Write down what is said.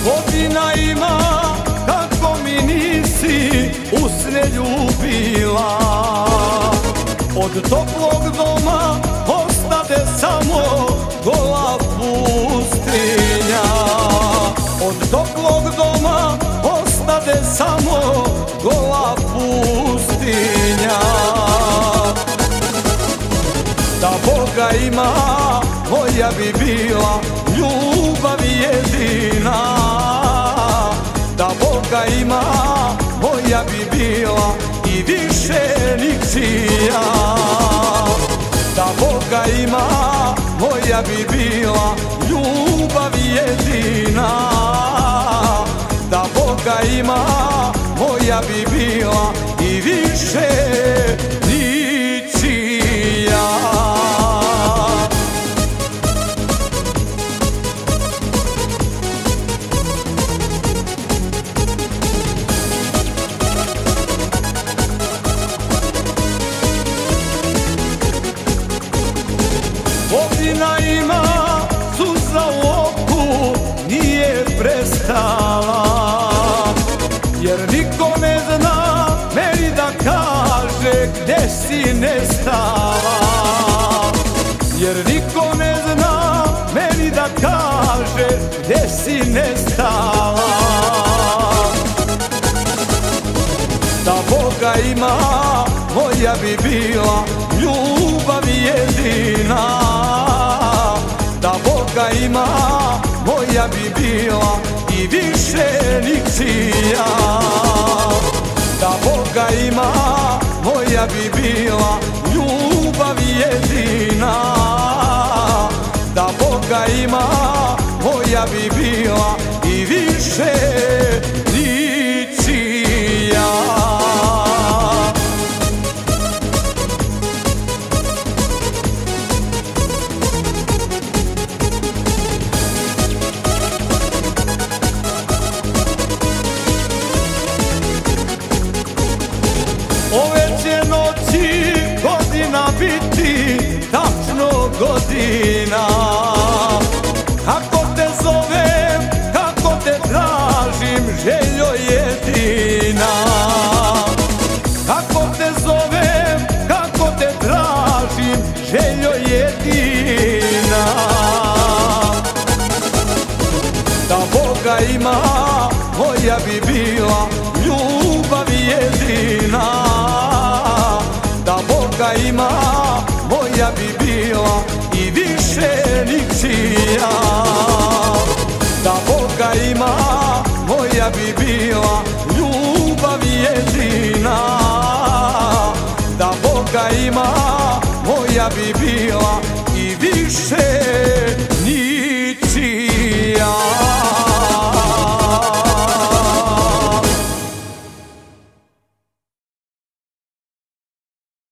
Godina ima kako mi nisi usne ljubila. Od toplog doma ostade samo gola pustinja. Od toplog doma ostade samo gola pustinja. Da Boga ima, moja bi bila ljubav jedina. Da Boga ima, moja bi bila i više ničija. Da Boga ima, moja bi bila ljubav jedina. Da Boga ima, moja bi bila i više ničija. Godina ima, suza u oku nije prestala. Jer niko ne zna meni da kaže gde si nestala. Jer niko ne zna meni da kaže gde si nestala. Da Boga ima, moja bi bila ljubav jedina. Da Boga ima, moja bi bila i više ničija. Da Boga ima, moja bi bila ljubav jedina. Da Boga ima, moja bi bila i više ničija. Ove će noći godina biti, tačno godina. Kako te zovem, kako te tražim, željo jedina. Kako te zovem, kako te tražim, željo jedina. Da Boga ima, moja bi bila ljubav jedina. Da Boga ima, moja bi bila i više ničija. Da Boga ima, moja bi bila ljubav jedina. Da Boga ima, moja bi bila i više